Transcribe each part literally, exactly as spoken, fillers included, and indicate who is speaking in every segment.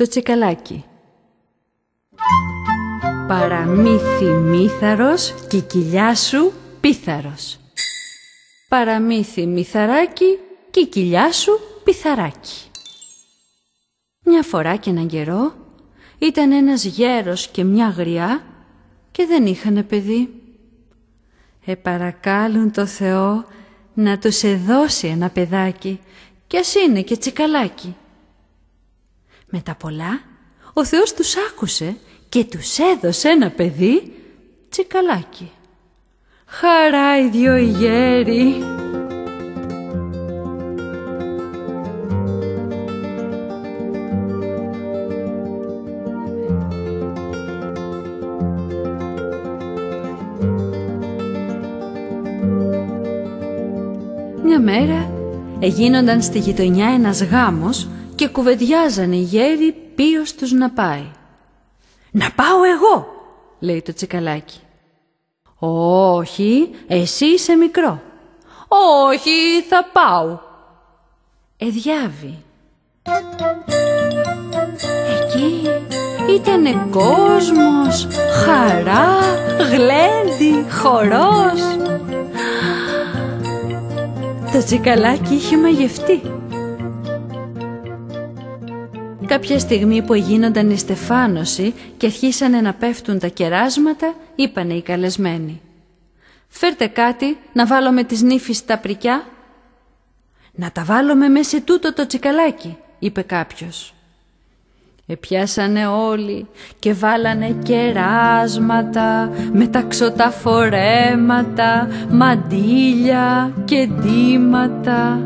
Speaker 1: Το τσικαλάκι. Παραμύθι μύθαρος και η κοιλιά σου πίθαρος. Παραμύθι μυθαράκι και η κοιλιά σου πιθαράκι. Μια φορά και έναν καιρό ήταν ένας γέρος και μια γριά και δεν είχανε παιδί. Επαρακάλουν το Θεό να τους εδώσει ένα παιδάκι κι ας είναι και τσικαλάκι. Με τα πολλά ο Θεός τους άκουσε και τους έδωσε ένα παιδί τσικαλάκι. Χαρά οι δυο οι γέροι. Μια μέρα εγίνονταν στη γειτονιά ένας γάμος και κουβεντιάζανε οι γέροι ποιος τους να πάει. «Να πάω εγώ», λέει το τσικαλάκι. «Όχι, εσύ είσαι μικρό». «Όχι, θα πάω». Εδιάβη. Εκεί ήτανε κόσμος, χαρά, γλέντι, χορός. Το τσικαλάκι είχε μαγευτεί. Κάποια στιγμή που γίνονταν η στεφάνωση και αρχίσανε να πέφτουν τα κεράσματα, είπανε οι καλεσμένοι: «Φέρτε κάτι να βάλουμε τις νύφεις στα πρικιά». «Να τα βάλουμε μέσα σε τούτο το τσικαλάκι», είπε κάποιος. Επιάσανε όλοι και βάλανε κεράσματα, μεταξωτά φορέματα, μαντίλια και ντύματα.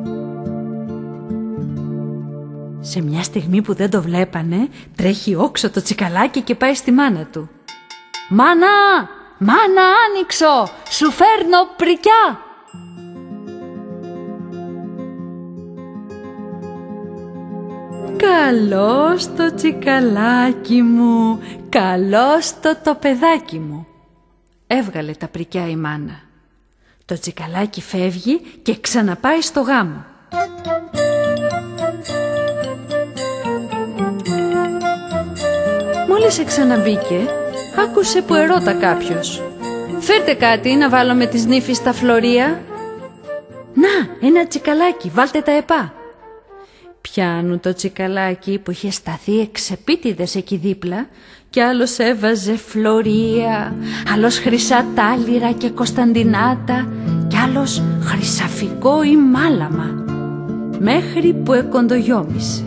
Speaker 1: Σε μια στιγμή που δεν το βλέπανε, τρέχει όξο το τσικαλάκι και πάει στη μάνα του. «Μάνα, μάνα άνοιξω, σου φέρνω πρικιά». «Καλώς το τσικαλάκι μου, καλώς το το παιδάκι μου». Έβγαλε τα πρικιά η μάνα. Το τσικαλάκι φεύγει και ξαναπάει στο γάμο. Μόλις εξαναμπήκε, άκουσε που ερώτα κάποιος. «Φέρτε κάτι να βάλω με τις νύφεις στα φλωρία». «Να, ένα τσικαλάκι, βάλτε τα επά». Πιάνουν το τσικαλάκι που είχε σταθεί εξεπίτηδες εκεί δίπλα κι άλλος έβαζε φλωρία, άλλος χρυσά τάλιρα και κωνσταντινάτα κι άλλος χρυσαφικό ή μάλαμα, μέχρι που εκοντογιόμισε.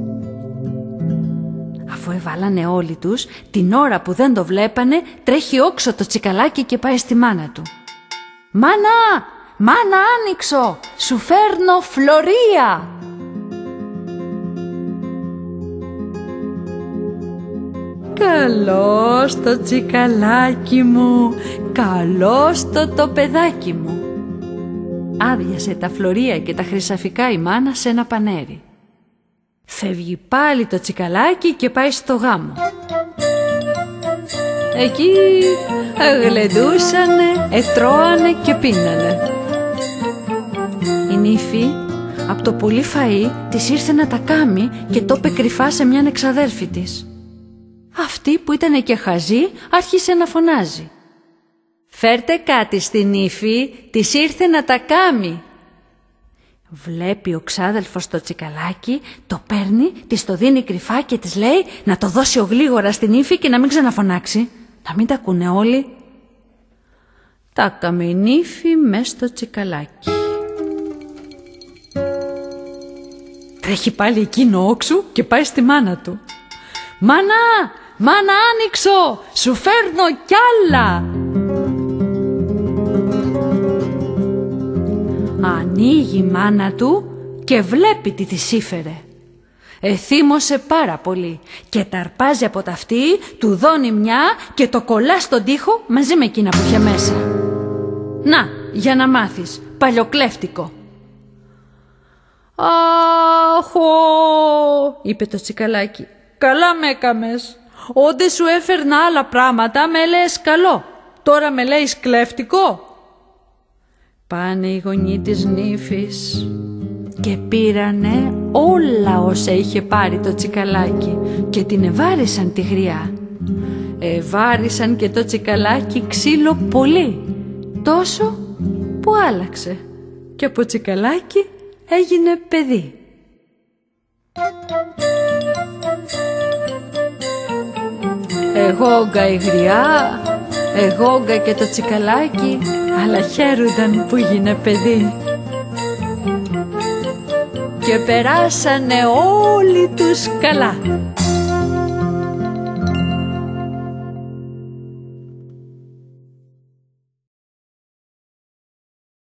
Speaker 1: Αφού εβάλανε όλοι τους, την ώρα που δεν το βλέπανε, τρέχει όξο το τσικαλάκι και πάει στη μάνα του. «Μάνα, μάνα άνοιξω, σου φέρνω φλωρία». «Καλώς το τσικαλάκι μου, καλώς το το παιδάκι μου». Άδειασε τα φλωρία και τα χρυσαφικά η μάνα σε ένα πανέρι. Φεύγει πάλι το τσικαλάκι και πάει στο γάμο. Εκεί γλεντούσανε, ετρώανε και πίνανε. Η νύφη από το πολύ φαΐ της ήρθε να τα κάμει και το είπε κρυφά σε μιαν εξαδέρφη της. Αυτή που ήταν και χαζή άρχισε να φωνάζει: «Φέρτε κάτι στη νύφη, της ήρθε να τα κάμει». Βλέπει ο ξάδελφος το τσικαλάκι, το παίρνει, της το δίνει κρυφά και της λέει να το δώσει ο γλίγορα στην νύφη και να μην ξαναφωνάξει, να μην τα ακούνε όλοι. Τα κάμε η νύφη μες στο τσικαλάκι. Τρέχει πάλι εκείνο όξου και πάει στη μάνα του. «Μάνα, μάνα άνοιξω, σου φέρνω κι άλλα». Ανοίγει η μάνα του και βλέπει τι της ήφερε. Εθύμωσε πάρα πολύ και τα αρπάζει από τα αυτή, του δώνει μια και το κολλά στον τοίχο μαζί με εκείνα που είχε μέσα. «Να, για να μάθεις, παλιοκλέφτικο». «Αχω», είπε το τσικαλάκι, «καλά με έκαμες. Όντε σου έφερνα άλλα πράγματα με λες καλό, τώρα με λέεις κλέφτικο». Πάνε οι γονείς της νύφης και πήρανε όλα όσα είχε πάρει το τσικαλάκι και την ευάρισαν τη γριά. Ευάρισαν και το τσικαλάκι ξύλο πολύ, τόσο που άλλαξε και από τσικαλάκι έγινε παιδί. Εγόγκα η γριά, εγόγκα και το τσικαλάκι, αλλά χαίρουνταν που γίνε παιδί. Και περάσανε όλοι τους καλά.